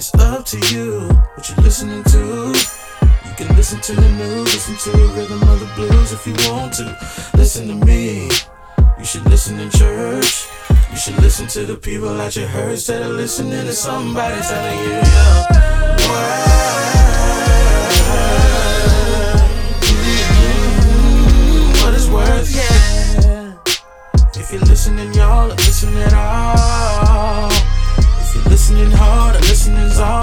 It's up to you, what you listening to. You can listen to the news, listen to the rhythm of the blues if you want to. Listen to me, you should listen in church. You should listen to the people at your heard instead of listening to somebody telling you your what it's worth, yeah. If you're listening, y'all, or listening at all. If you're listening hard or listening all.